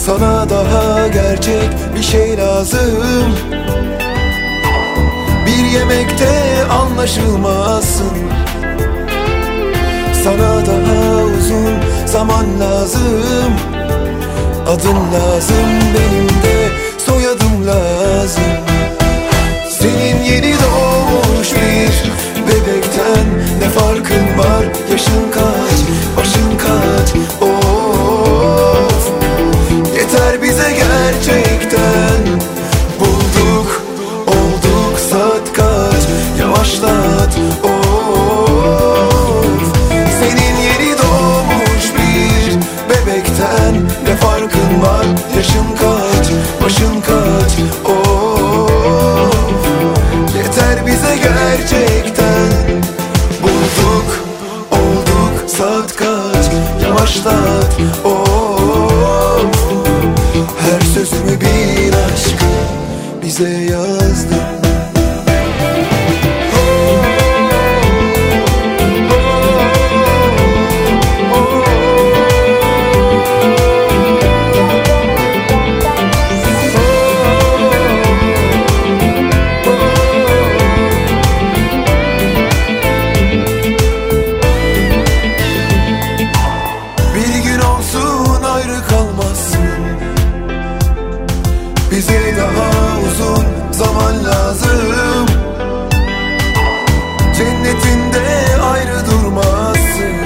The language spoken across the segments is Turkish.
Sana daha gerçek bir şey lazım. Bir yemekte anlaşılmazsın. Sana daha uzun zaman lazım. Adın lazım, benim de soyadım lazım. Senin yeni doğmuş bir bebekten ne farkın var? Yaşın kaç, başın kaç? Of, yeter bize gerçekten. Bulduk, olduk, saat kaç? Yavaşlat, of. Senin yeni doğmuş bir bebekten ne farkın var? Yaşın kaç, başın kaç? Of, yeter bize gerçekten. Bulduk, olduk, saat kaç? Yavaşlat, of. Her sözümü bir aşk bize yazdın. Bize daha uzun zaman lazım. Cennetinde ayrı durmazsın.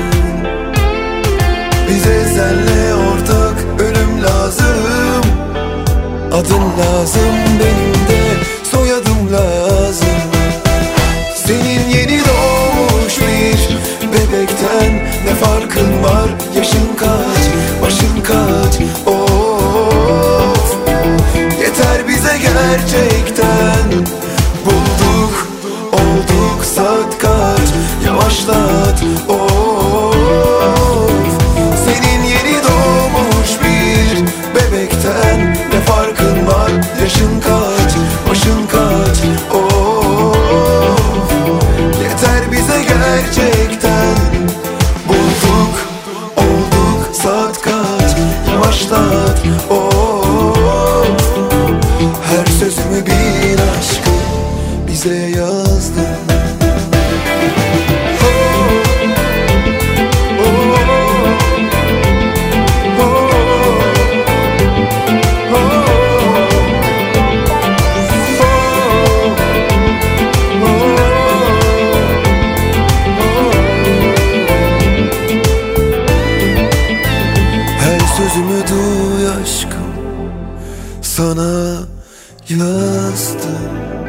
Bize senle ortak ölüm lazım. Adın lazım, benim de soyadım lazım. Senin yeni doğmuş bir bebekten ne farkın var? Yaşın kaç, başın kaç? Of, yeter bize gerçekten. Bulduk, olduk, saat kaç? Yavaşlat, of. Senin yeni doğmuş bir bebekten ne farkın var? Yaşın kaç, başın kaç? Of, yeter bize gerçekten. Bulduk, olduk, saat kaç? Yavaşlat, of. Her sözümü bir aşk bize yazdın. Her sözümü duy aşkım, sana yazdım.